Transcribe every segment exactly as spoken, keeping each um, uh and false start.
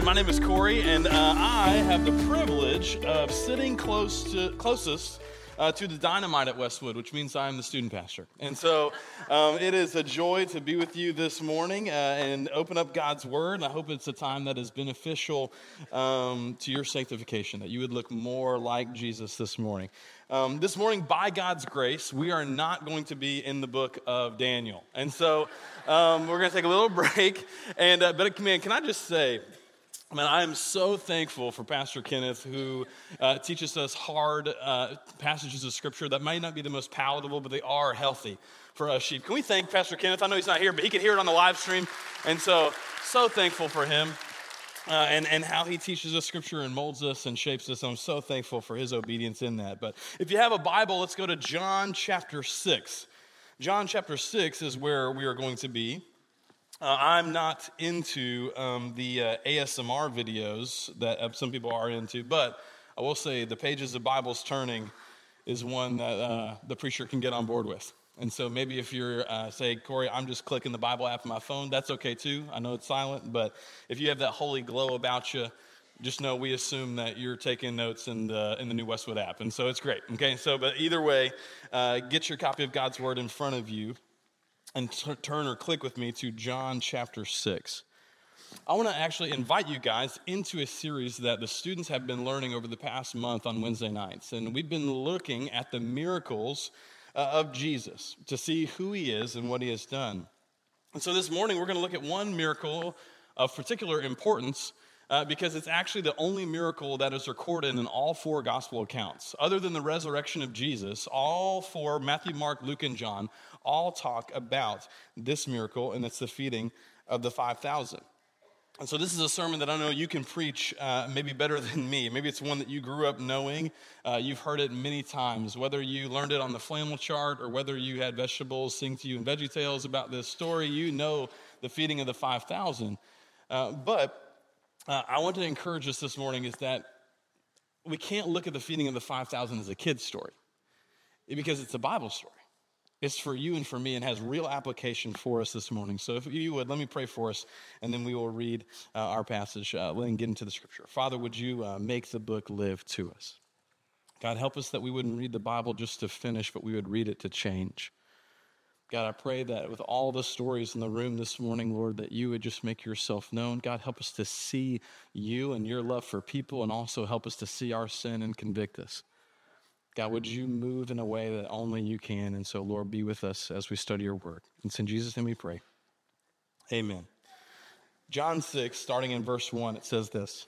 My name is Corey, and uh, I have the privilege of sitting close to closest uh, to the dynamite at Westwood, which means I am the student pastor. And so um, it is a joy to be with you this morning uh, and open up God's Word. And I hope it's a time that is beneficial um, to your sanctification, that you would look more like Jesus this morning. Um, this morning, by God's grace, we are not going to be in the book of Daniel. And so um, we're going to take a little break. And uh, But man, can I just say, Man, I am so thankful for Pastor Kenneth, who uh, teaches us hard uh, passages of Scripture that may not be the most palatable, but they are healthy for us sheep. Can we thank Pastor Kenneth? I know he's not here, but he can hear it on the live stream. And so, so thankful for him uh, and, and how he teaches us Scripture and molds us and shapes us. I'm so thankful for his obedience in that. But if you have a Bible, let's go to John chapter six. John chapter six is where we are going to be. Uh, I'm not into um, the uh, A S M R videos that uh, some people are into, but I will say the pages of Bibles turning is one that uh, the preacher can get on board with. And so maybe if you're, uh, say, Corey, I'm just clicking the Bible app on my phone, that's okay too. I know it's silent, but if you have that holy glow about you, just know we assume that you're taking notes in the in the new Westwood app, and so it's great. Okay, so but either way, uh, get your copy of God's Word in front of you. And t- turn or click with me to John chapter six. I want to actually invite you guys into a series that the students have been learning over the past month on Wednesday nights. And we've been looking at the miracles uh, of Jesus to see who he is and what he has done. And so this morning we're going to look at one miracle of particular importance uh, because it's actually the only miracle that is recorded in all four gospel accounts. Other than the resurrection of Jesus, all four, Matthew, Mark, Luke, and John, all talk about this miracle, and it's the feeding of the five thousand. And so this is a sermon that I know you can preach uh, maybe better than me. Maybe it's one that you grew up knowing. Uh, you've heard it many times, whether you learned it on the flannel chart or whether you had vegetables sing to you in VeggieTales about this story. You know the feeding of the five thousand. Uh, but uh, I want to encourage us this morning is that we can't look at the feeding of the five thousand as a kid's story because it's a Bible story. It's for you and for me and has real application for us this morning. So if you would, let me pray for us, and then we will read uh, our passage uh, and get into the Scripture. Father, would you uh, make the book live to us? God, help us that we wouldn't read the Bible just to finish, but we would read it to change. God, I pray that with all the stories in the room this morning, Lord, that you would just make yourself known. God, help us to see you and your love for people, and also help us to see our sin and convict us. God, would you move in a way that only you can? And so, Lord, be with us as we study your word. It's in Jesus' name we pray. Amen. John six, starting in verse one, it says this.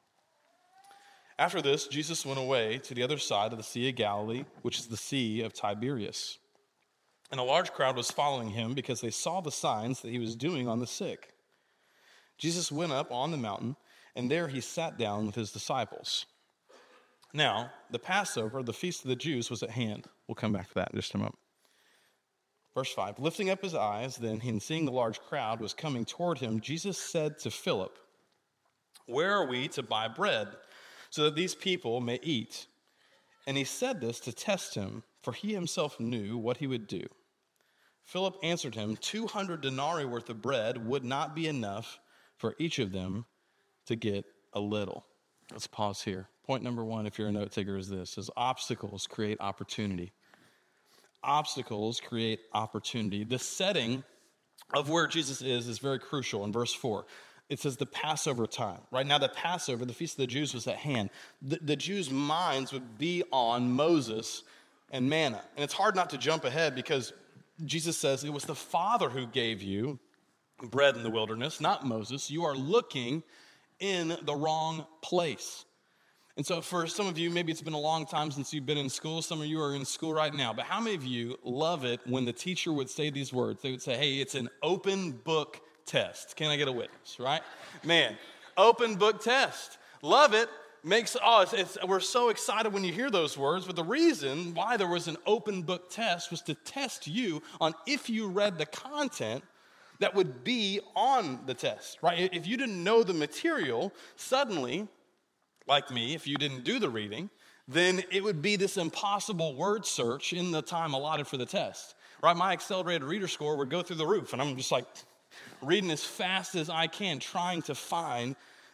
After this, Jesus went away to the other side of the Sea of Galilee, which is the Sea of Tiberias. And a large crowd was following him because they saw the signs that he was doing on the sick. Jesus went up on the mountain, and there he sat down with his disciples. Now, the Passover, the feast of the Jews, was at hand. We'll come back to that in just a moment. Verse five, lifting up his eyes, then, and seeing the large crowd was coming toward him, Jesus said to Philip, "Where are we to buy bread so that these people may eat?" And he said this to test him, for he himself knew what he would do. Philip answered him, two hundred denarii worth of bread would not be enough for each of them to get a little. Let's pause here. Point number one, if you're a note taker, is this, is obstacles create opportunity. Obstacles create opportunity. The setting of where Jesus is is very crucial in verse four. It says the Passover time. Right now, the Passover, the Feast of the Jews, was at hand. The, the Jews' minds would be on Moses and manna. And it's hard not to jump ahead because Jesus says it was the Father who gave you bread in the wilderness, not Moses. You are looking in the wrong place. And so for some of you, maybe it's been a long time since you've been in school. Some of you are in school right now. But how many of you love it when the teacher would say these words? They would say, hey, it's an open book test. Can I get a witness, right? Man, open book test. Love it. Makes, oh, it's, it's, we're so excited when you hear those words. But the reason why there was an open book test was to test you on if you read the content that would be on the test, right? If you didn't know the material, suddenly, like me, if you didn't do the reading, then it would be this impossible word search in the time allotted for the test, right? My accelerated reader score would go through the roof, and I'm just like reading as fast as I can, trying to find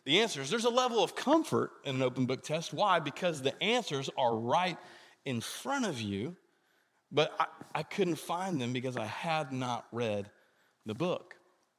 the answers. There's a level of comfort in an open book test. Why? Because the answers are right in front of you, but I, I couldn't find them because I had not read the book.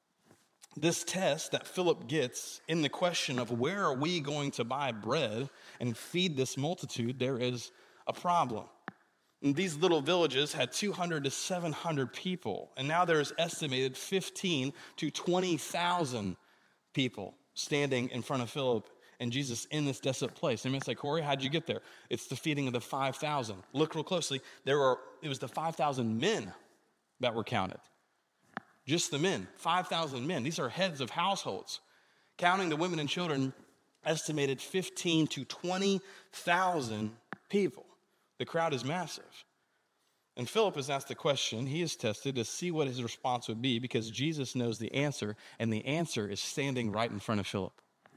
This test that Philip gets in the question of where are we going to buy bread and feed this multitude, there is a problem. And these little villages had two hundred to seven hundred people, and now there's estimated fifteen to twenty thousand people standing in front of Philip and Jesus in this desolate place. And you may say, Corey, how'd you get there? It's the feeding of the five thousand. Look real closely. There were, it was the five thousand men that were counted. Just the men, five thousand men. These are heads of households. Counting the women and children, estimated fifteen to twenty thousand people. The crowd is massive. And Philip is asked the question. He is tested to see what his response would be because Jesus knows the answer, and the answer is standing right in front of Philip.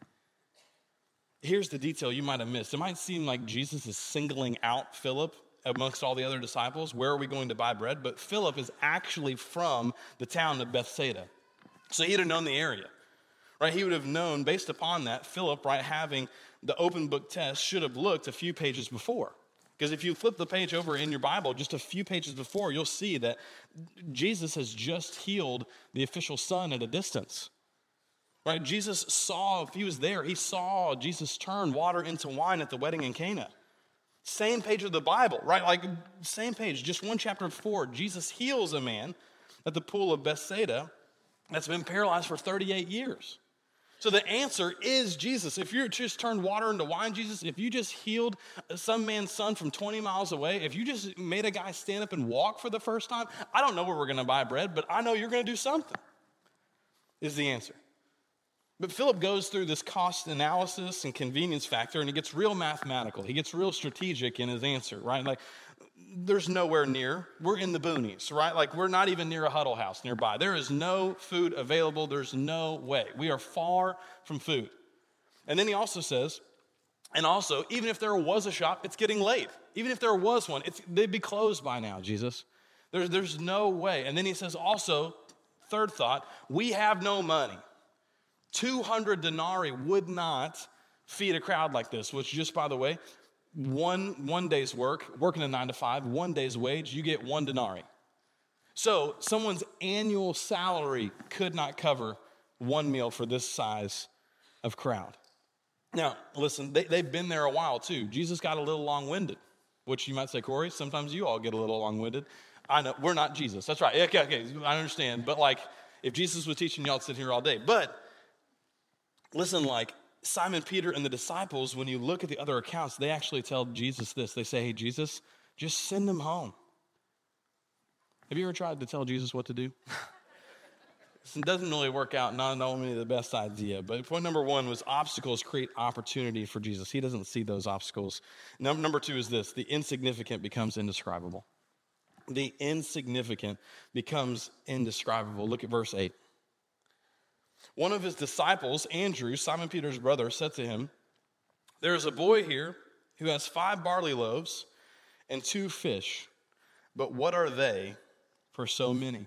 Here's the detail you might have missed. It might seem like Jesus is singling out Philip amongst all the other disciples. Where are we going to buy bread? But Philip is actually from the town of Bethsaida. So he'd have known the area, right? He would have known, based upon that, Philip, right, having the open book test, should have looked a few pages before. Because if you flip the page over in your Bible, just a few pages before, you'll see that Jesus has just healed the official son at a distance. Right? Jesus saw, if he was there, he saw Jesus turn water into wine at the wedding in Cana. Same page of the Bible, right? Like, same page, just one chapter before, Jesus heals a man at the pool of Bethsaida that's been paralyzed for thirty-eight years. So the answer is Jesus. If you just turned water into wine, Jesus, if you just healed some man's son from twenty miles away, if you just made a guy stand up and walk for the first time, I don't know where we're going to buy bread, but I know you're going to do something, is the answer. But Philip goes through this cost analysis and convenience factor, and he gets real mathematical. He gets real strategic in his answer, right? Like, there's nowhere near. We're in the boonies, right? Like, we're not even near a huddle house nearby. There is no food available. There's no way. We are far from food. And then he also says, and also, even if there was a shop, it's getting late. Even if there was one, it's, they'd be closed by now, Jesus. There's, there's no way. And then he says also, third thought, we have no money. two hundred denarii would not feed a crowd like this, which just, by the way, one, one day's work, working a nine to five, one day's wage, you get one denarii. So someone's annual salary could not cover one meal for this size of crowd. Now, listen, they, they've been there a while too. Jesus got a little long-winded, which you might say, Corey, sometimes you all get a little long-winded. I know, we're not Jesus. That's right. Okay, okay, I understand. But like, if Jesus was teaching, y'all would sit here all day. But listen, like Simon Peter and the disciples, when you look at the other accounts, they actually tell Jesus this. They say, hey, Jesus, just send them home. Have you ever tried to tell Jesus what to do? It doesn't really work out, not only the best idea. But point number one was obstacles create opportunity for Jesus. He doesn't see those obstacles. Number, number two is this, the insignificant becomes indescribable. The insignificant becomes indescribable. Look at verse eight. One of his disciples, Andrew, Simon Peter's brother, said to him, there is a boy here who has five barley loaves and two fish, but what are they for so many?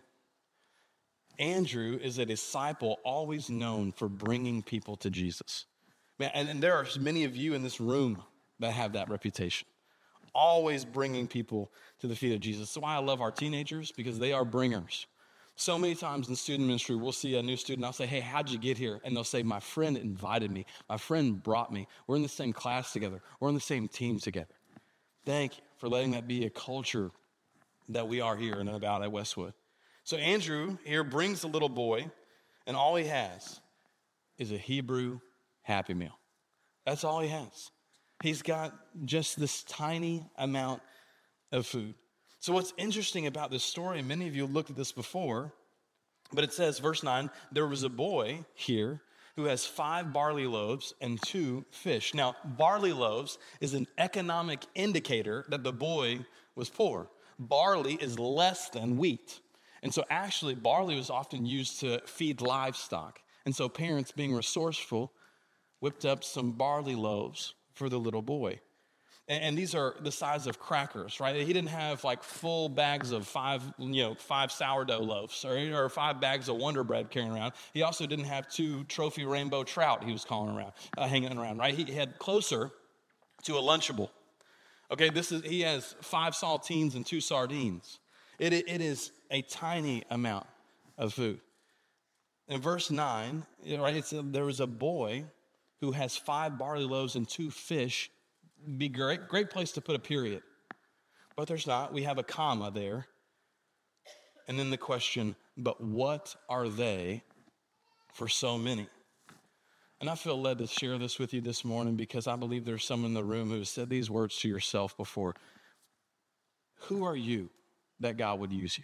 Andrew is a disciple always known for bringing people to Jesus. Man, and, and there are many of you in this room that have that reputation. Always bringing people to the feet of Jesus. That's why I love our teenagers, because they are bringers. So many times in student ministry, we'll see a new student. I'll say, hey, how'd you get here? And they'll say, my friend invited me. My friend brought me. We're in the same class together. We're on the same team together. Thank you for letting that be a culture that we are here and about at Westwood. So Andrew here brings the little boy, and all he has is a Hebrew Happy Meal. That's all he has. He's got just this tiny amount of food. So what's interesting about this story, and many of you looked at this before, but it says, verse nine, there was a boy here who has five barley loaves and two fish. Now, barley loaves is an economic indicator that the boy was poor. Barley is less than wheat. And so actually, barley was often used to feed livestock. And so parents, being resourceful, whipped up some barley loaves for the little boy. And, and these are the size of crackers, right? He didn't have like full bags of five, you know, five sourdough loaves or, or five bags of Wonder Bread carrying around. He also didn't have two trophy rainbow trout he was calling around, uh, hanging around, right? He had closer to a Lunchable. Okay, this is he has five saltines and two sardines. It, it is a tiny amount of food. In verse nine, right, it's a, there was a boy who has five barley loaves and two fish. Be great, great place to put a period. But there's not. We have a comma there. And then the question, but what are they for so many? And I feel led to share this with you this morning because I believe there's someone in the room who has said these words to yourself before. Who are you that God would use you?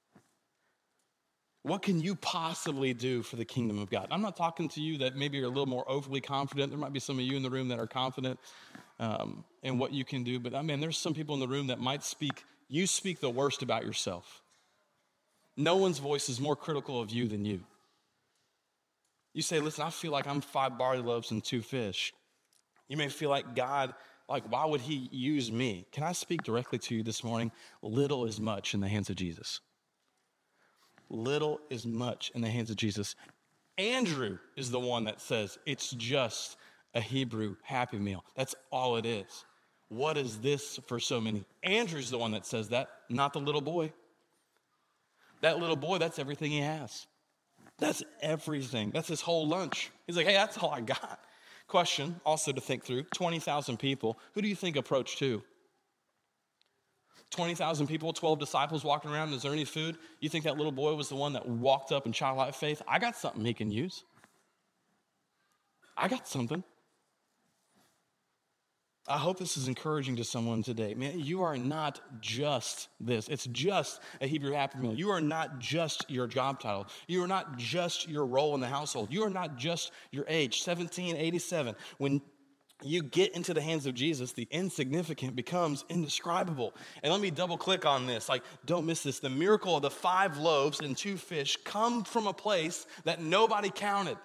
What can you possibly do for the kingdom of God? I'm not talking to you that maybe you're a little more overly confident. There might be some of you in the room that are confident um, in what you can do. But I mean, there's some people in the room that might speak, you speak the worst about yourself. No one's voice is more critical of you than you. You say, listen, I feel like I'm five barley loaves and two fish. You may feel like God, like, why would he use me? Can I speak directly to you this morning? Little is much in the hands of Jesus. Little is much in the hands of Jesus. Andrew is the one that says it's just a Hebrew happy meal. That's all it is. What is this for so many? Andrew's the one that says that, not the little boy. That little boy, that's everything he has. That's everything. That's his whole lunch. He's like, hey, that's all I got. Question also to think through, twenty thousand people. Who do you think approached who? twenty thousand people, twelve disciples walking around. Is there any food? You think that little boy was the one that walked up in childlike faith? I got something he can use. I got something. I hope this is encouraging to someone today. Man, you are not just this. It's just a Hebrew happy meal. You are not just your job title. You are not just your role in the household. You are not just your age, seventeen eighty-seven. When you get into the hands of Jesus, the insignificant becomes indescribable. And let me double click on this. Like, don't miss this. The miracle of the five loaves and two fish come from a place that nobody counted.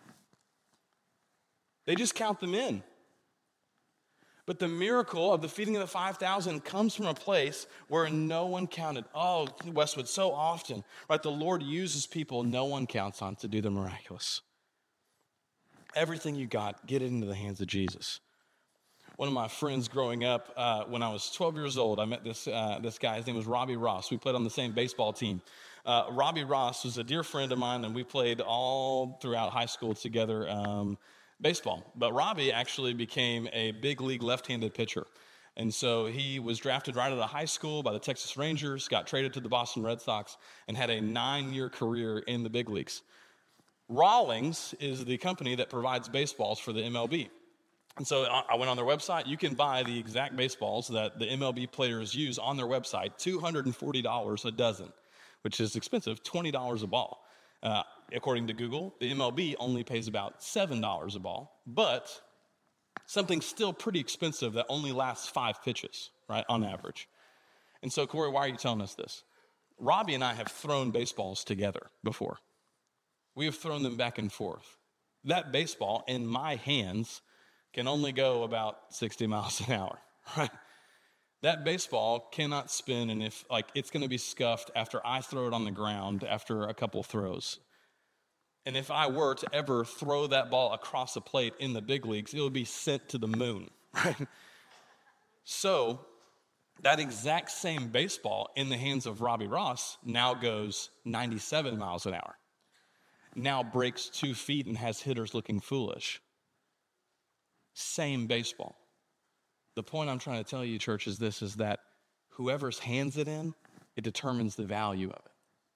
They just count them in. But the miracle of the feeding of the five thousand comes from a place where no one counted. Oh, Westwood, so often, right? The Lord uses people no one counts on to do the miraculous. Everything you got, get it into the hands of Jesus. One of my friends growing up, uh, when I was twelve years old, I met this uh, this guy. His name was Robbie Ross. We played on the same baseball team. Uh, Robbie Ross was a dear friend of mine, and we played all throughout high school together. Um, baseball. But Robbie actually became a big league left-handed pitcher. And so he was drafted right out of high school by the Texas Rangers, got traded to the Boston Red Sox, and had a nine-year career in the big leagues. Rawlings is the company that provides baseballs for the M L B. And so I went on their website. You can buy the exact baseballs that the M L B players use on their website, two hundred forty dollars a dozen, which is expensive, twenty dollars a ball. Uh, according to Google, the M L B only pays about seven dollars a ball, but something still pretty expensive that only lasts five pitches, right, on average. And so, Corey, why are you telling us this? Robbie and I have thrown baseballs together before. We have thrown them back and forth. That baseball in my hands can only go about sixty miles an hour, right? That baseball cannot spin, and if like it's going to be scuffed after I throw it on the ground after a couple throws. And if I were to ever throw that ball across a plate in the big leagues, it would be sent to the moon, right? So that exact same baseball in the hands of Robbie Ross now goes ninety-seven miles an hour. Now breaks two feet and has hitters looking foolish. Same baseball. The point I'm trying to tell you, church, is this, is that whoever's hands it in, it determines the value of it.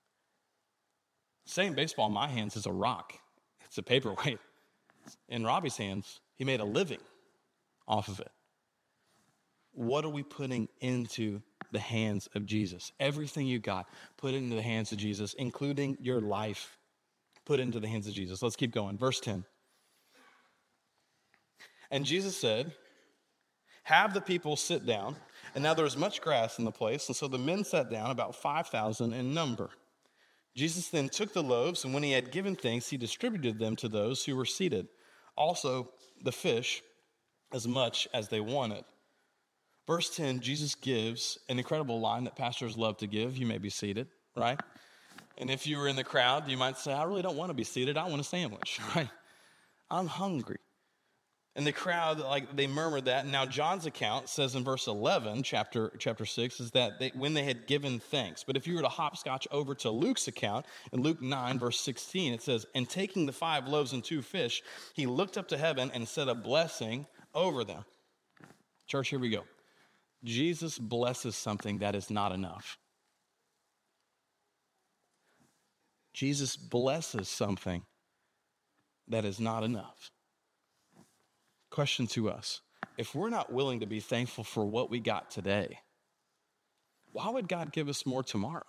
Same baseball in my hands is a rock. It's a paperweight. In Robbie's hands, he made a living off of it. What are we putting into the hands of Jesus? Everything you got, put it into the hands of Jesus, including your life. Put it into the hands of Jesus. Let's keep going. Verse ten. And Jesus said, have the people sit down. And now there was much grass in the place, and so the men sat down, about five thousand in number. Jesus then took the loaves, and when he had given thanks, he distributed them to those who were seated. Also the fish, as much as they wanted. Verse ten, Jesus gives an incredible line that pastors love to give. You may be seated, right? And if you were in the crowd, you might say, I really don't want to be seated. I want a sandwich, right? I'm hungry. And the crowd, like, they murmured that. And now John's account says in verse eleven, chapter, chapter six, is that they, when they had given thanks. But if you were to hopscotch over to Luke's account, in Luke nine, verse sixteen, it says, and taking the five loaves and two fish, he looked up to heaven and said a blessing over them. Church, here we go. Jesus blesses something that is not enough. Jesus blesses something that is not enough. Question to us, if we're not willing to be thankful for what we got today, why would God give us more tomorrow?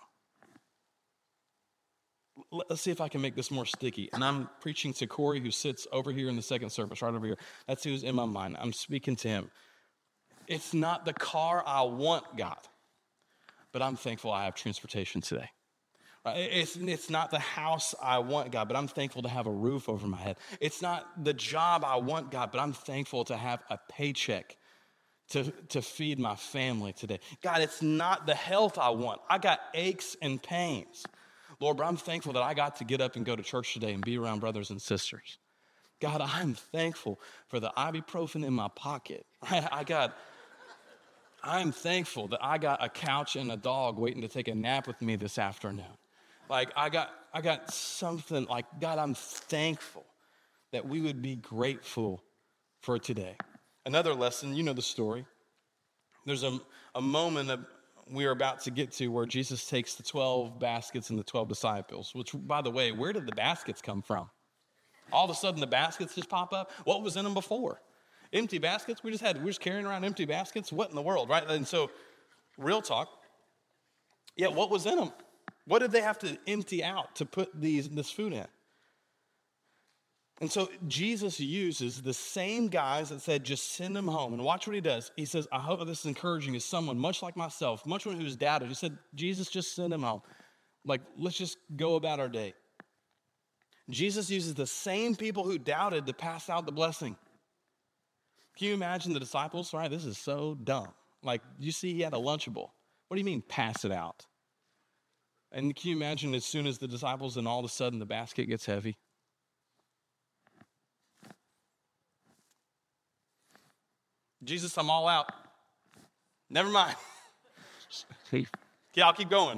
Let's see if I can make this more sticky. And I'm preaching to Corey, who sits over here in the second service, right over here. That's who's in my mind. I'm speaking to him. It's not the car I want, God, but I'm thankful I have transportation today. It's, it's not the house I want, God, but I'm thankful to have a roof over my head. It's not the job I want, God, but I'm thankful to have a paycheck to, to feed my family today. God, it's not the health I want. I got aches and pains. Lord, but I'm thankful that I got to get up and go to church today and be around brothers and sisters. God, I'm thankful for the ibuprofen in my pocket. I got... I'm thankful that I got a couch and a dog waiting to take a nap with me this afternoon. Like, I got I got something, like, God, I'm thankful that we would be grateful for today. Another lesson, you know the story. There's a, a moment that we're about to get to where Jesus takes the twelve baskets and the twelve disciples, which, by the way, where did the baskets come from? All of a sudden, the baskets just pop up? What was in them before? Empty baskets? We just had, we were just carrying around empty baskets? What in the world, right? And so, real talk, yeah, what was in them? What did they have to empty out to put these this food in? And so Jesus uses the same guys that said, just send them home. And watch what he does. He says, I hope this is encouraging to someone much like myself, much one who's doubted. He said, Jesus, just send them home. Like, let's just go about our day. Jesus uses the same people who doubted to pass out the blessing. Can you imagine the disciples? Right, this is so dumb. Like, you see he had a Lunchable. What do you mean, pass it out? And can you imagine as soon as the disciples, and all of a sudden the basket gets heavy? Jesus, I'm all out. Never mind. Yeah, I'll keep going.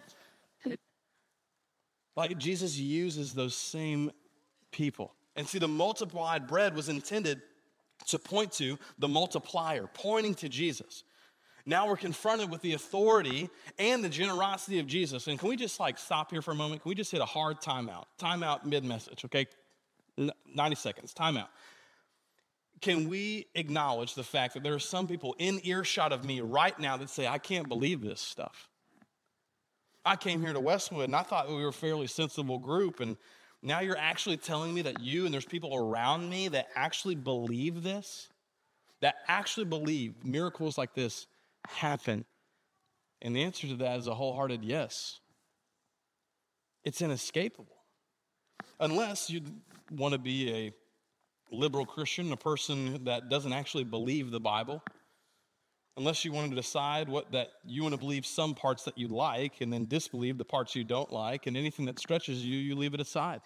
Like, Jesus uses those same people. And see, the multiplied bread was intended to point to the multiplier, pointing to Jesus. Now we're confronted with the authority and the generosity of Jesus. And can we just like stop here for a moment? Can we just hit a hard timeout? Timeout mid-message, okay? ninety seconds, timeout. Can we acknowledge the fact that there are some people in earshot of me right now that say, I can't believe this stuff. I came here to Westwood and I thought we were a fairly sensible group, and now you're actually telling me that you and there's people around me that actually believe this, that actually believe miracles like this happen. And the answer to that is a wholehearted yes. It's inescapable. Unless you want to be a liberal Christian, a person that doesn't actually believe the Bible. Unless you want to decide what that you want to believe some parts that you like and then disbelieve the parts you don't like, and anything that stretches you, you leave it aside.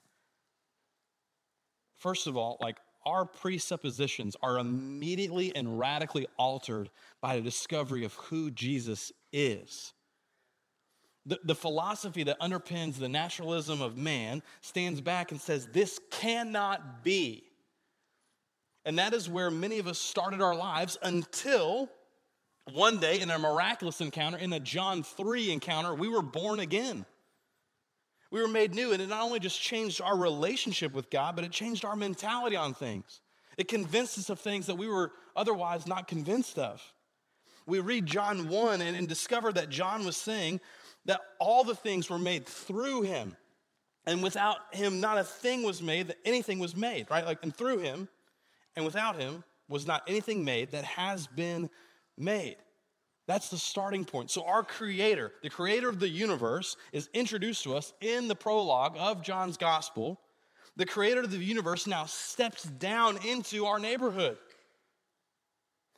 First of all, like, our presuppositions are immediately and radically altered by the discovery of who Jesus is. The, the philosophy that underpins the naturalism of man stands back and says, this cannot be. And that is where many of us started our lives until one day in a miraculous encounter, in a John three encounter, we were born again. We were made new, and it not only just changed our relationship with God, but it changed our mentality on things. It convinced us of things that we were otherwise not convinced of. We read John one and, and discover that John was saying that all the things were made through him. And without him, not a thing was made, that anything was made, right? Like, and through him, and without him, was not anything made that has been made. That's the starting point. So our creator, the creator of the universe, is introduced to us in the prologue of John's gospel. The creator of the universe now steps down into our neighborhood.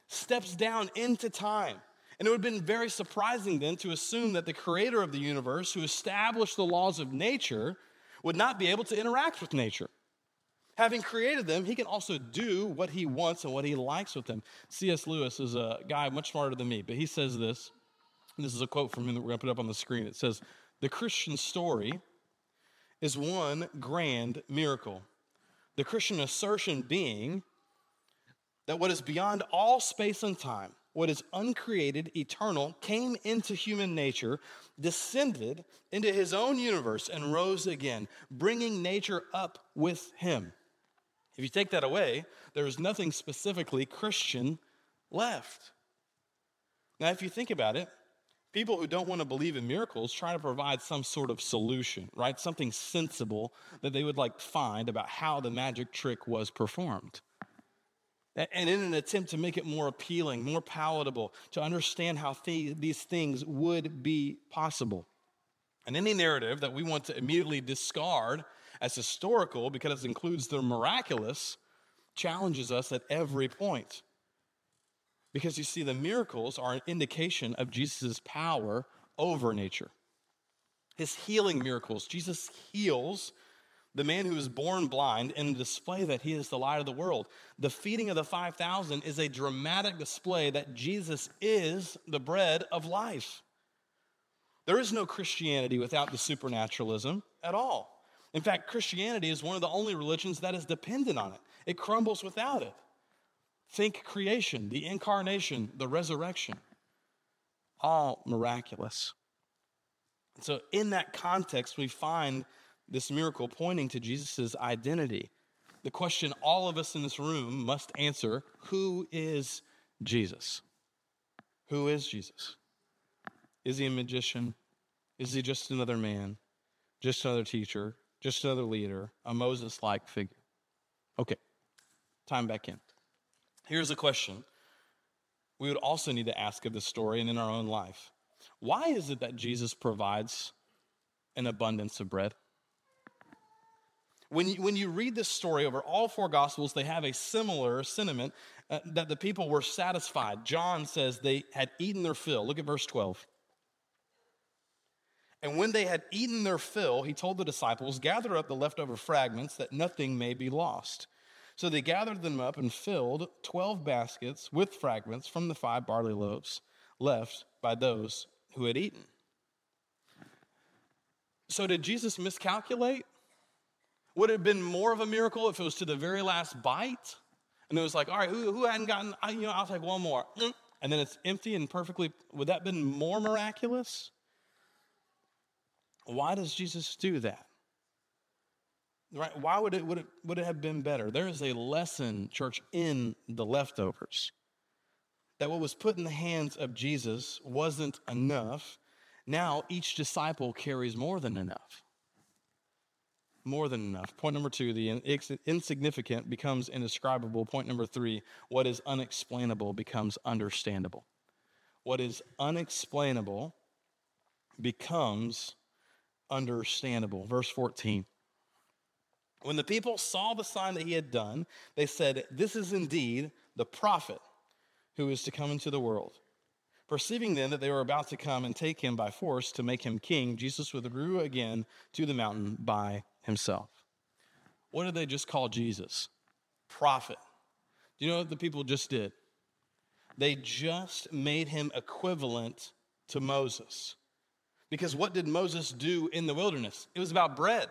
steps down into time. And it would have been very surprising then to assume that the creator of the universe, who established the laws of nature, would not be able to interact with nature. Having created them, he can also do what he wants and what he likes with them. C S Lewis is a guy much smarter than me, but he says this, and this is a quote from him that we're going to put up on the screen. It says, "The Christian story is one grand miracle. The Christian assertion being that what is beyond all space and time, what is uncreated, eternal, came into human nature, descended into his own universe, and rose again, bringing nature up with him." If you take that away, there is nothing specifically Christian left. Now, if you think about it, people who don't want to believe in miracles try to provide some sort of solution, right? Something sensible that they would like find about how the magic trick was performed. And in an attempt to make it more appealing, more palatable, to understand how th- these things would be possible. And any narrative that we want to immediately discard as historical because it includes the miraculous challenges us at every point. Because you see, the miracles are an indication of Jesus' power over nature. His healing miracles, Jesus heals the man who is born blind in a display that he is the light of the world. The feeding of the five thousand is a dramatic display that Jesus is the bread of life. There is no Christianity without the supernaturalism at all. In fact, Christianity is one of the only religions that is dependent on it. It crumbles without it. Think creation, the incarnation, the resurrection, all miraculous. So in that context, we find this miracle pointing to Jesus' identity. The question all of us in this room must answer: who is Jesus? Who is Jesus? Is he a magician? Is he just another man? Just another teacher? Just another leader? A Moses-like figure? Okay, time back in. Here's a question we would also need to ask of this story and in our own life. Why is it that Jesus provides an abundance of bread? When you, when you read this story over all four Gospels, they have a similar sentiment uh, that the people were satisfied. John says they had eaten their fill. Look at verse twelve. "And when they had eaten their fill, he told the disciples, 'Gather up the leftover fragments that nothing may be lost.' So they gathered them up and filled twelve baskets with fragments from the five barley loaves left by those who had eaten." So did Jesus miscalculate? Would it have been more of a miracle if it was to the very last bite? And it was like, all right, who, who hadn't gotten, I, you know, I'll take one more. And then it's empty and perfectly, would that have been more miraculous? Why does Jesus do that? Right? Why would it, would it, would it have been better? There is a lesson, church, in the leftovers. That what was put in the hands of Jesus wasn't enough. Now each disciple carries more than enough. More than enough. Point number two, the insignificant becomes indescribable. Point number three, what is unexplainable becomes understandable. What is unexplainable becomes understandable. Verse fourteen. "When the people saw the sign that he had done, they said, 'This is indeed the prophet who is to come into the world.' Perceiving then that they were about to come and take him by force to make him king, Jesus withdrew again to the mountain by himself." What did they just call Jesus? Prophet. Do you know what the people just did? They just made him equivalent to Moses. Because what did Moses do in the wilderness? It was about bread.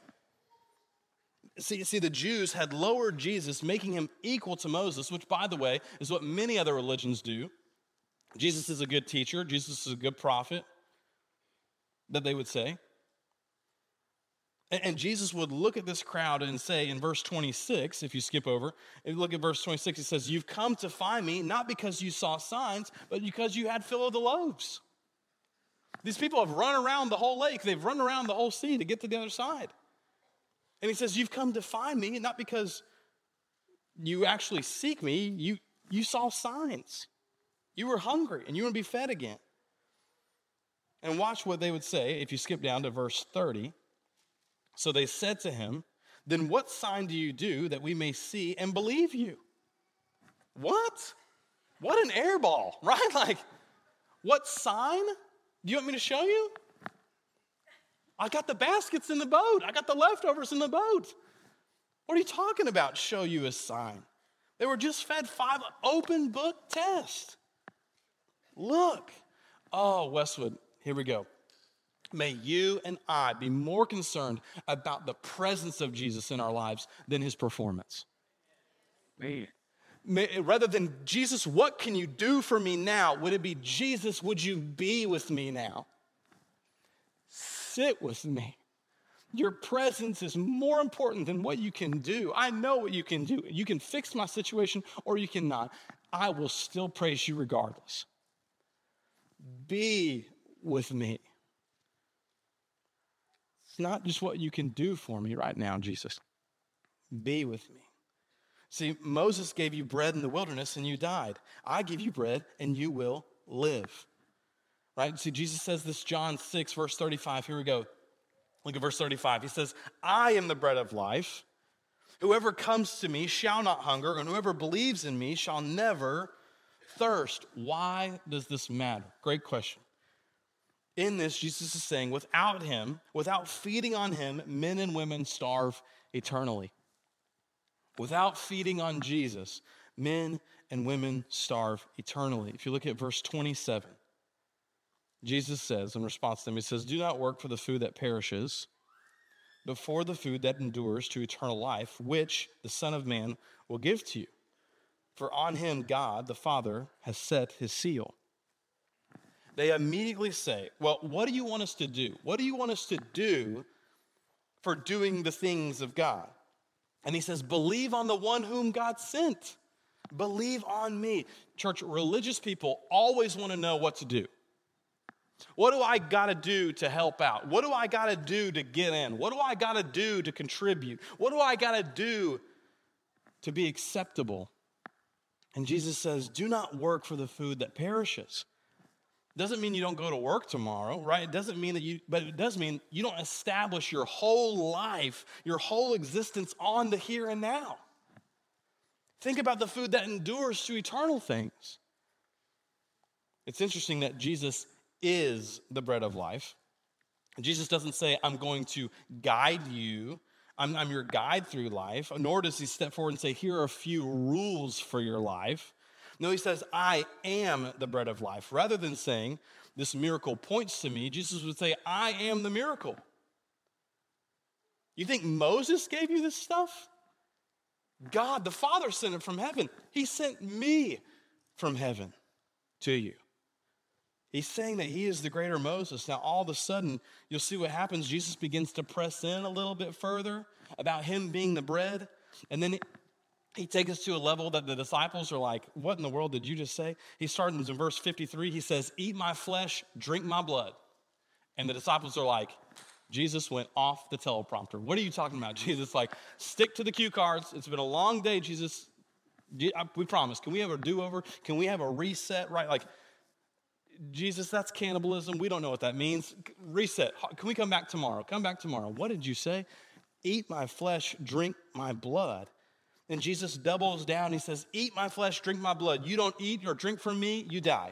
See, see, the Jews had lowered Jesus, making him equal to Moses, which, by the way, is what many other religions do. Jesus is a good teacher. Jesus is a good prophet, that they would say. And, and Jesus would look at this crowd and say in verse twenty-six, if you skip over, if you look at verse twenty-six, it says, "You've come to find me, not because you saw signs, but because you had fill of the loaves." These people have run around the whole lake. They've run around the whole sea to get to the other side. And he says, "You've come to find me, not because you actually seek me. You, you saw signs. You were hungry, and you want to be fed again." And watch what they would say if you skip down to verse thirty. "So they said to him, 'Then what sign do you do that we may see and believe you?'" What? What an airball, right? Like, what sign? Do you want me to show you? I got the baskets in the boat. I got the leftovers in the boat. What are you talking about, show you a sign? They were just fed five open book tests. Look. Oh, Westwood, here we go. May you and I be more concerned about the presence of Jesus in our lives than his performance. Man. May, rather than, Jesus, what can you do for me now? Would it be, Jesus, would you be with me now? Sit with me. Your presence is more important than what you can do. I know what you can do. You can fix my situation or you cannot. I will still praise you regardless. Be with me. It's not just what you can do for me right now, Jesus. Be with me. See, Moses gave you bread in the wilderness and you died. I give you bread and you will live. Right? See, Jesus says this, John six, verse thirty-five. Here we go. Look at verse thirty-five. He says, I am the bread of life. Whoever comes to me shall not hunger, and whoever believes in me shall never thirst. Why does this matter? Great question. In this, Jesus is saying, without him, without feeding on him, men and women starve eternally. Without feeding on Jesus, men and women starve eternally. If you look at verse twenty-seven, Jesus says in response to them, he says, do not work for the food that perishes, but for the food that endures to eternal life, which the Son of Man will give to you. For on him God, the Father, has set his seal. They immediately say, well, what do you want us to do? What do you want us to do for doing the things of God? And he says, believe on the one whom God sent. Believe on me. Church, religious people always want to know what to do. What do I got to do to help out? What do I got to do to get in? What do I got to do to contribute? What do I got to do to be acceptable? And Jesus says, do not work for the food that perishes. Doesn't mean you don't go to work tomorrow, right? It doesn't mean that you, but it does mean you don't establish your whole life, your whole existence on the here and now. Think about the food that endures to eternal things. It's interesting that Jesus is the bread of life. Jesus doesn't say, I'm going to guide you. I'm, I'm your guide through life. Nor does he step forward and say, here are a few rules for your life. No, he says, I am the bread of life. Rather than saying, this miracle points to me, Jesus would say, I am the miracle. You think Moses gave you this stuff? God, the Father, sent it from heaven. He sent me from heaven to you. He's saying that he is the greater Moses. Now, all of a sudden, you'll see what happens. Jesus begins to press in a little bit further about him being the bread. And then he takes us to a level that the disciples are like, what in the world did you just say? He starts in verse fifty-three. He says, eat my flesh, drink my blood. And the disciples are like, Jesus went off the teleprompter. What are you talking about? Jesus, like, stick to the cue cards. It's been a long day, Jesus. We promise. Can we have a do-over? Can we have a reset? Right? Like, Jesus, that's cannibalism. We don't know what that means. Reset. Can we come back tomorrow? Come back tomorrow. What did you say? Eat my flesh, drink my blood. And Jesus doubles down. He says, eat my flesh, drink my blood. You don't eat or drink from me, you die.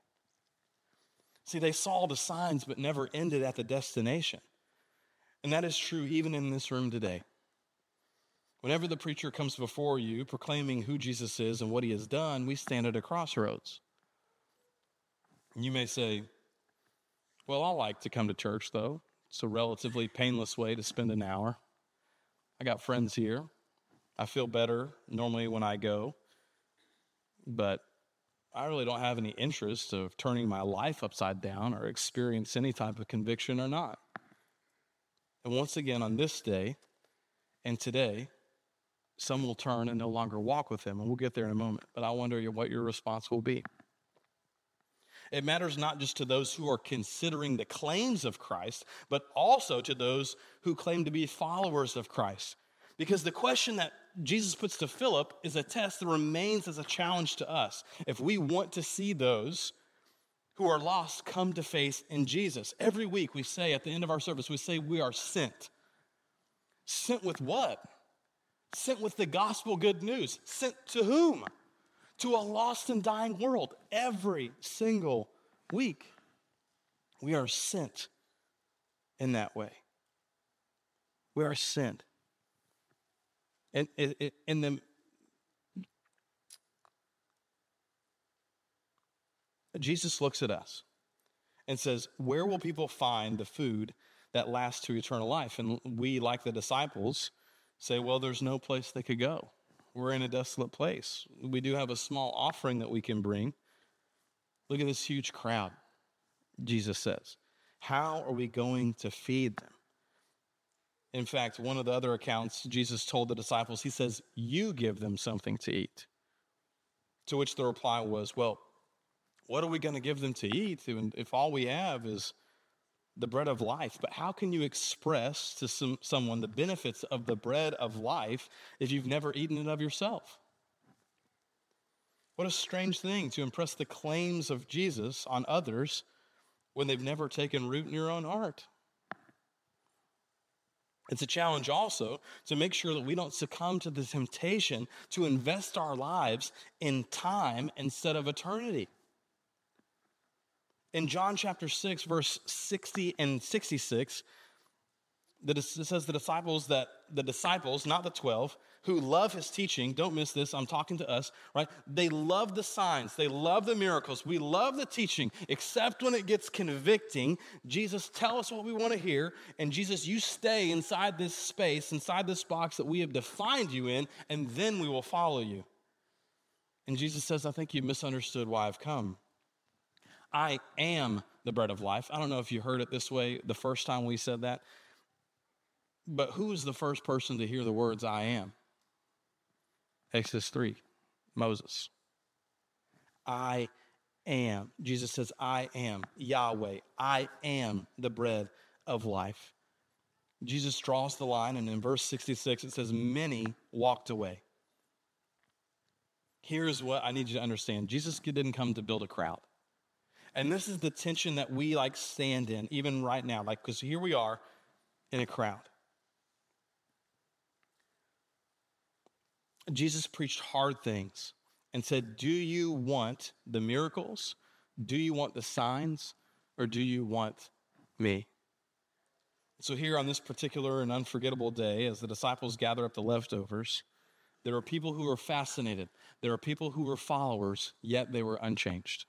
See, they saw the signs but never ended at the destination. And that is true even in this room today. Whenever the preacher comes before you proclaiming who Jesus is and what he has done, we stand at a crossroads. You may say, well, I like to come to church, though. It's a relatively painless way to spend an hour. I got friends here. I feel better normally when I go, but I really don't have any interest of turning my life upside down or experience any type of conviction or not. And once again, on this day and today, some will turn and no longer walk with him, and we'll get there in a moment. But I wonder what your response will be. It matters not just to those who are considering the claims of Christ, but also to those who claim to be followers of Christ. Because the question that Jesus puts to Philip is a test that remains as a challenge to us. If we want to see those who are lost come to faith in Jesus. Every week we say at the end of our service, we say we are sent. Sent with what? Sent with the gospel good news. Sent to whom? to a lost and dying world every single week. We are sent in that way. We are sent. And in the Jesus looks at us and says, where will people find the food that lasts to eternal life? And we, like the disciples, say, well, there's no place they could go. We're in a desolate place. We do have a small offering that we can bring. Look at this huge crowd, Jesus says. How are we going to feed them? In fact, one of the other accounts, Jesus told the disciples, he says, you give them something to eat. To which the reply was, well, what are we going to give them to eat if all we have is the bread of life? But how can you express to some, someone the benefits of the bread of life if you've never eaten it of yourself? What a strange thing to impress the claims of Jesus on others when they've never taken root in your own heart. It's a challenge also to make sure that we don't succumb to the temptation to invest our lives in time instead of eternity. In John chapter six, verse sixty and sixty-six, it says the disciples that the disciples, not the twelve, who love his teaching, don't miss this, I'm talking to us, right? They love the signs, they love the miracles, we love the teaching, except when it gets convicting. Jesus, tell us what we want to hear, and Jesus, you stay inside this space, inside this box that we have defined you in, and then we will follow you. And Jesus says, I think you misunderstood why I've come. I am the bread of life. I don't know if you heard it this way the first time we said that, but who was the first person to hear the words I am? Exodus three, Moses. I am. Jesus says, I am Yahweh. I am the bread of life. Jesus draws the line, and in verse sixty-six, it says, many walked away. Here's what I need you to understand. Jesus didn't come to build a crowd. And this is the tension that we like stand in, even right now, like, because here we are in a crowd. Jesus preached hard things and said, do you want the miracles? Do you want the signs? Or do you want me? So here on this particular and unforgettable day, as the disciples gather up the leftovers, there are people who are fascinated. There are people who were followers, yet they were unchanged.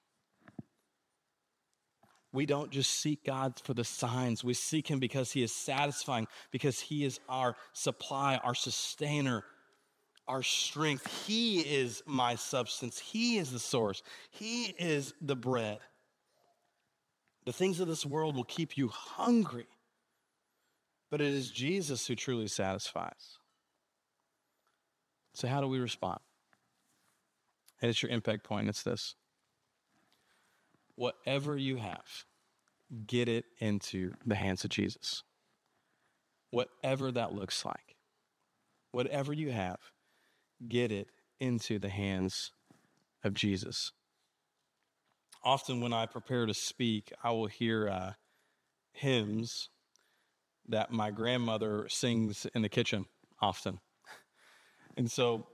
We don't just seek God for the signs. We seek him because he is satisfying, because he is our supply, our sustainer, our strength. He is my substance. He is the source. He is the bread. The things of this world will keep you hungry, but it is Jesus who truly satisfies. So how do we respond? And it's your impact point. It's this. Whatever you have, get it into the hands of Jesus. Whatever that looks like. Whatever you have, get it into the hands of Jesus. Often when I prepare to speak, I will hear uh, hymns that my grandmother sings in the kitchen often. And so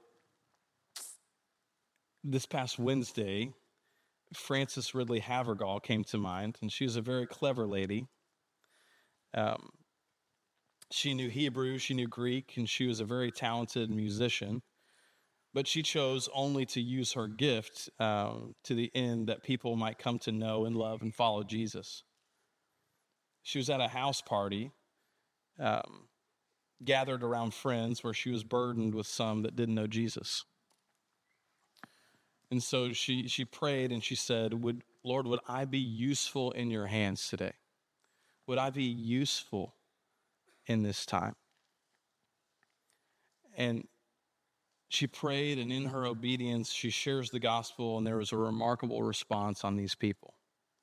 this past Wednesday, Frances Ridley Havergal came to mind, and she was a very clever lady. Um, she knew Hebrew, she knew Greek, and she was a very talented musician. But she chose only to use her gift um, to the end that people might come to know and love and follow Jesus. She was at a house party, um, gathered around friends, where she was burdened with some that didn't know Jesus. And so she she prayed and she said, "Would Lord, would I be useful in your hands today? Would I be useful in this time?" And she prayed, and in her obedience, she shares the gospel, and there was a remarkable response on these people.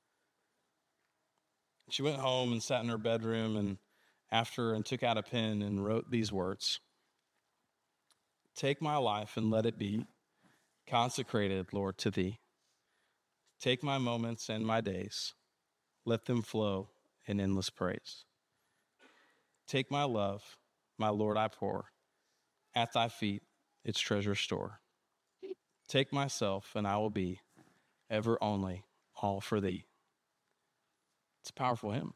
She went home and sat in her bedroom and after and took out a pen and wrote these words: "Take my life and let it be consecrated, Lord, to thee. Take my moments and my days, let them flow in endless praise. Take my love, my Lord, I pour at thy feet its treasure store. take myself, and I will be ever only all for thee. It's a powerful hymn.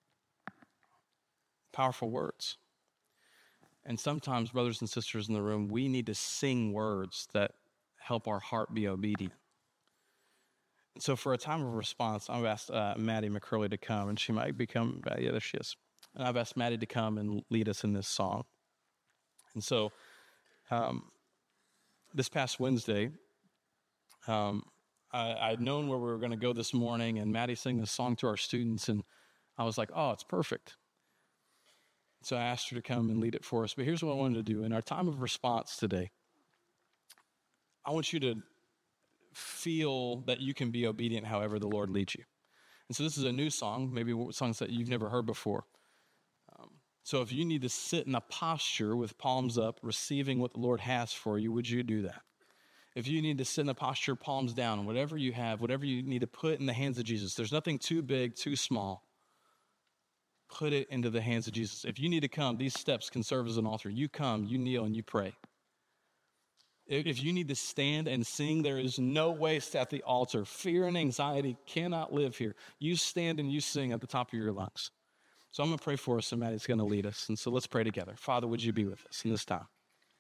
Powerful words. And sometimes, brothers and sisters in the room, we need to sing words that help our heart be obedient. And so for a time of response, I've asked uh, Maddie McCurley to come, and she might become, uh, yeah, there she is. And I've asked Maddie to come and lead us in this song. And so um, this past Wednesday, um, I, I'd known where we were going to go this morning, and Maddie sang this song to our students, and I was like, oh, it's perfect. So I asked her to come and lead it for us. But here's what I wanted to do. In our time of response today, I want you to feel that you can be obedient however the Lord leads you. And so this is a new song, maybe songs that you've never heard before. Um, so if you need to sit in a posture with palms up, receiving what the Lord has for you, would you do that? If you need to sit in a posture, palms down, whatever you have, whatever you need to put in the hands of Jesus, there's nothing too big, too small. Put it into the hands of Jesus. If you need to come, these steps can serve as an altar. You come, you kneel, and you pray. If you need to stand and sing, there is no waste at the altar. Fear and anxiety cannot live here. You stand and you sing at the top of your lungs. So I'm going to pray for us, and Maddie's going to lead us. And so let's pray together. Father, would you be with us in this time?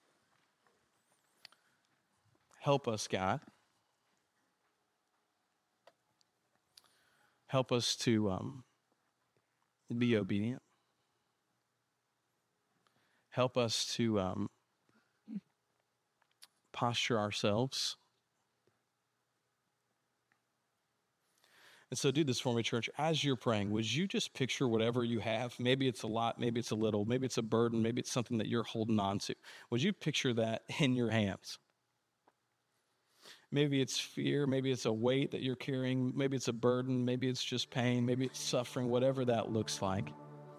Help us, God. Help us to um, be obedient. Help us to um, posture ourselves. And so do this for me, church. As you're praying, would you just picture whatever you have? Maybe it's a lot, maybe it's a little, maybe it's a burden, maybe it's something that you're holding on to. Would you picture that in your hands? Maybe it's fear, maybe it's a weight that you're carrying, maybe it's a burden, maybe it's just pain, maybe it's suffering, whatever that looks like.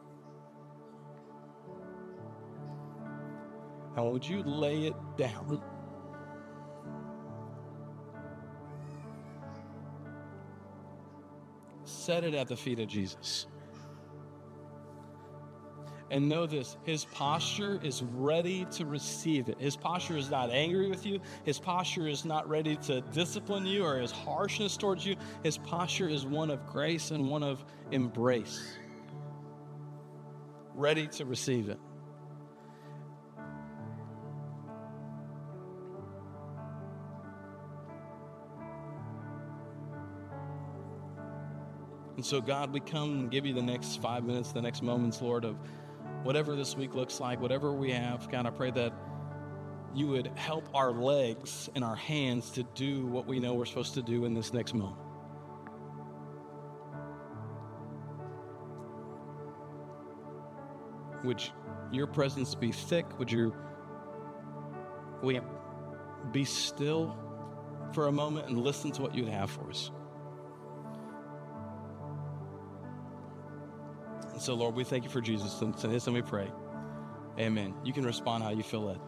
And would you lay it down? Set it at the feet of Jesus. And know this, his posture is ready to receive it. His posture is not angry with you. His posture is not ready to discipline you or his harshness towards you. His posture is one of grace and one of embrace. Ready to receive it. And so, God, we come and give you the next five minutes, the next moments, Lord, of whatever this week looks like, whatever we have. God, I pray that you would help our legs and our hands to do what we know we're supposed to do in this next moment. Would your presence be thick? Would you we be still for a moment and listen to what you'd have for us? And so, Lord, we thank you for Jesus. And to this, and we pray. Amen. You can respond how you feel led.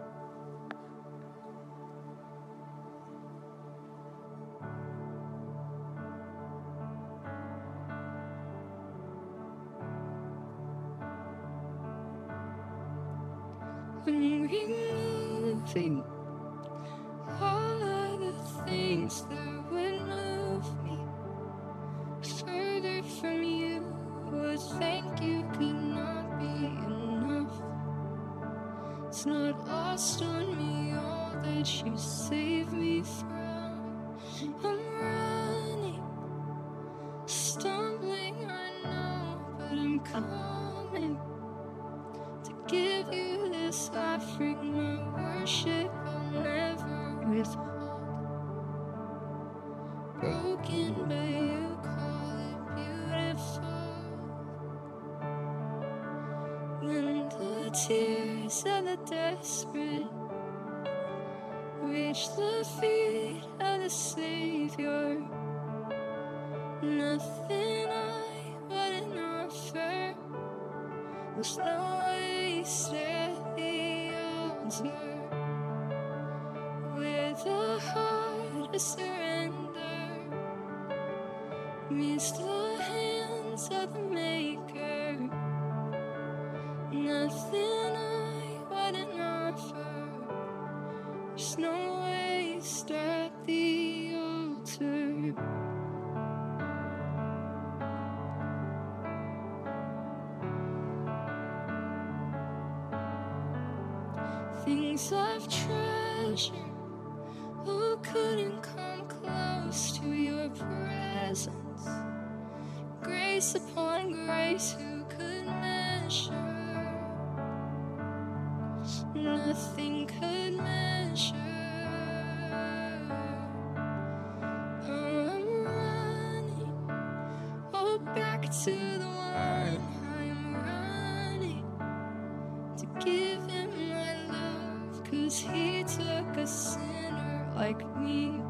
When removing all of the things that would move me further from you, would thank you could not be enough. It's not lost on me all that you saved me from. I'm running, stumbling, I know, but I'm coming to give you this offering, my worship I'll never withhold. Broken, but you call it beautiful. When the tears of the desperate reach the feet of the Savior, nothing I wouldn't offer was no waste at the altar. With a heart of surrender meets the hands of the Maker. Nothing I wouldn't offer. There's no waste things I've treasured, who couldn't come close to your presence? Grace upon grace, who could measure? Nothing could measure. Oh, I'm running, oh, back to the one. I'm running to give him my love, 'cause he took a sinner like me,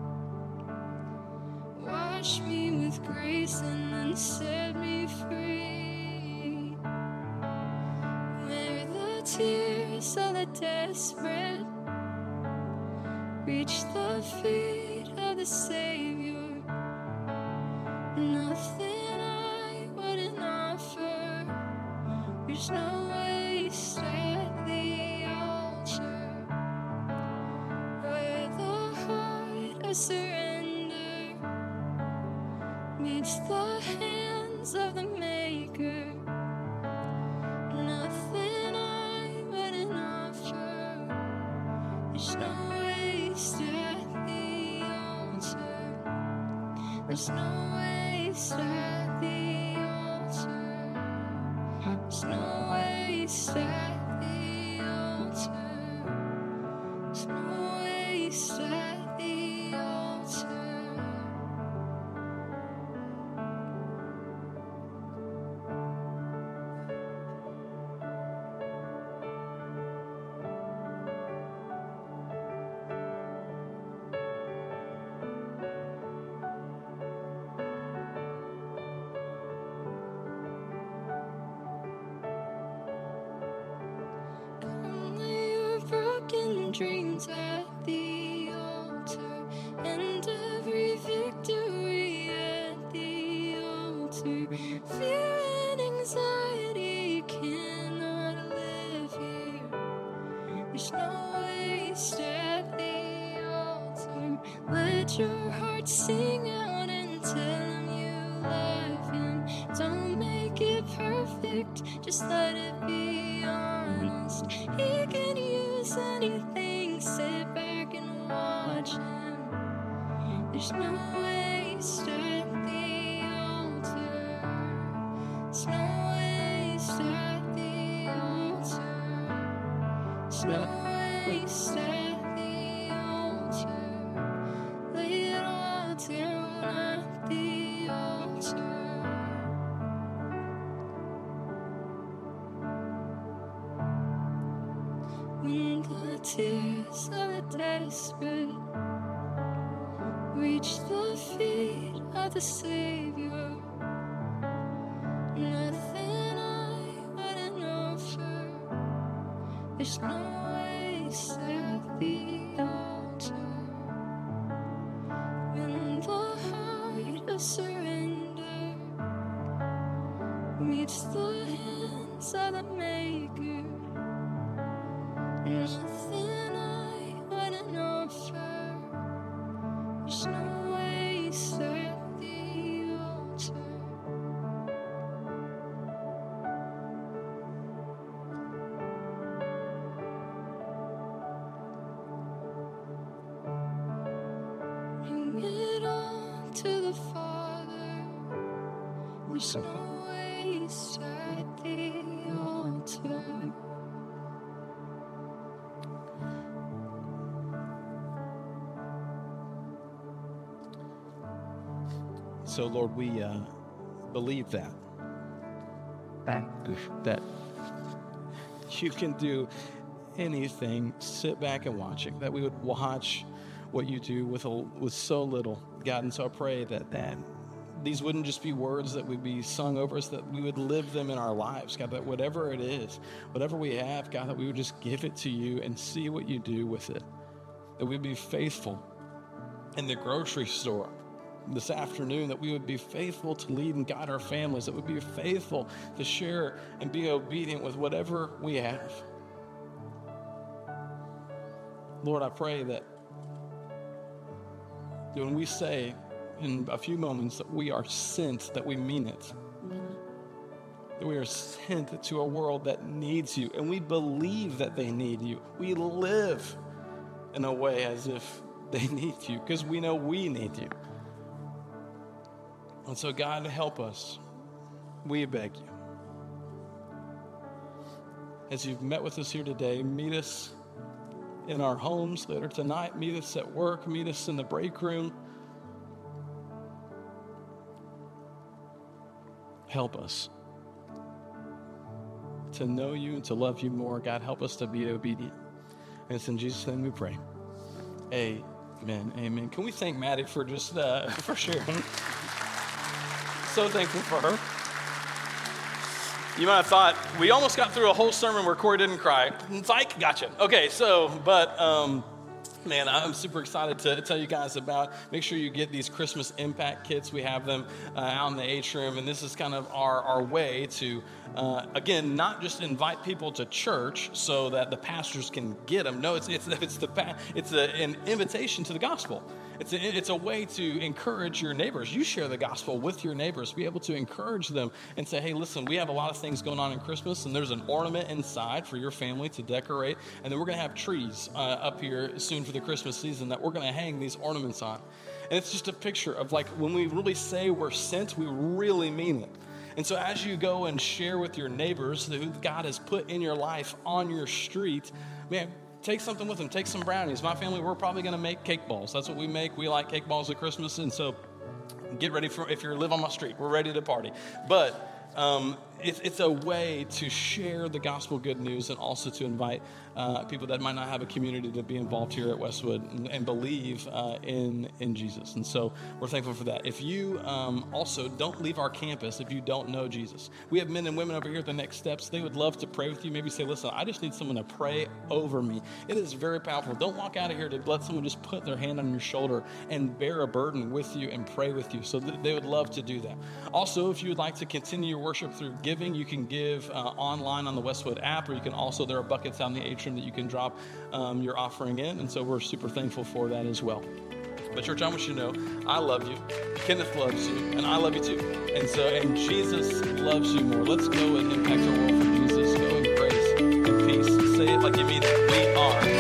washed me with grace and then set me free. Where the tears of the desperate reach the feet of the Savior, nothing I wouldn't offer. There's no waste at the altar. Where the heart of surrender meets the hands of the Maker, nothing I wouldn't offer. There's no waste at the altar. There's no waste at the altar. There's no waste at the altar. There's no waste at the altar. Broken dreams at the altar, and every victory at the altar. Fear and anxiety cannot live here. There's no waste at the altar. Let your heart sing out and tell him you love him. Don't make it perfect, just let it be honest. He can use anything, sit back and watch him. There's no waste at the altar. There's no waste at the altar. There's no waste at the altar. Lay it all down at the altar. When the tears of the desperate reach the feet of the Savior, nothing I wouldn't offer. There's no waste at the altar. When the heart of surrender meets the hands of the Maker, nothing I wouldn't offer. There's no waste at the altar. Bring it all to the Father. There's no waste at the altar. So, Lord, we uh, believe that, that you can do anything. Sit back and watch it. That we would watch what you do with a, with so little, God. And so I pray that that these wouldn't just be words that would be sung over us, that we would live them in our lives, God. That whatever it is, whatever we have, God, that we would just give it to you and see what you do with it. That we'd be faithful in the grocery store this afternoon, that we would be faithful to lead and guide our families, that we'd be faithful to share and be obedient with whatever we have. Lord, I pray that when we say in a few moments that we are sent, that we mean it. that we are sent to a world that needs you, and we believe that they need you. We live in a way as if they need you because we know we need you. And so, God, help us. We beg you. As you've met with us here today, meet us in our homes later tonight. Meet us at work. Meet us in the break room. Help us to know you and to love you more. God, help us to be obedient. And it's in Jesus' name we pray. Amen. Amen. Can we thank Maddie for just uh, for sharing? So thankful for her. You might have thought, we almost got through a whole sermon where Corey didn't cry. Psych, gotcha. Okay, so, but, um, man, I'm super excited to tell you guys about, make sure you get these Christmas impact kits. We have them uh, out in the atrium, and this is kind of our, our way to, uh, again, not just invite people to church so that the pastors can get them. No, it's it's it's the it's a, an invitation to the gospel. It's a, it's a way to encourage your neighbors. You share the gospel with your neighbors. Be able to encourage them and say, hey, listen, we have a lot of things going on in Christmas, and there's an ornament inside for your family to decorate, and then we're going to have trees uh, up here soon for the Christmas season that we're going to hang these ornaments on. And it's just a picture of, like, when we really say we're sent, we really mean it. And so as you go and share with your neighbors who God has put in your life on your street, man, take something with them. Take some brownies. My family, we're probably going to make cake balls. That's what we make. We like cake balls at Christmas. And so get ready for, if you live on my street, we're ready to party. But um, it's, it's a way to share the gospel good news and also to invite uh, people that might not have a community to be involved here at Westwood and, and believe uh, in, in Jesus. And so we're thankful for that. If you um, also don't leave our campus if you don't know Jesus. We have men and women over here at the Next Steps. They would love to pray with you. Maybe say, listen, I just need someone to pray over me. It is very powerful. Don't walk out of here to let someone just put their hand on your shoulder and bear a burden with you and pray with you. So th- they would love to do that. Also, if you would like to continue your worship through giving, you can give uh, online on the Westwood app, or you can also, there are buckets out in the atrium that you can drop um, your offering in. And so we're super thankful for that as well. But church, I want you to know, I love you, Kenneth loves you, and I love you too. And so, and Jesus loves you more. Let's go and impact our world for Jesus. Go in grace and peace. Say it like you mean it. We are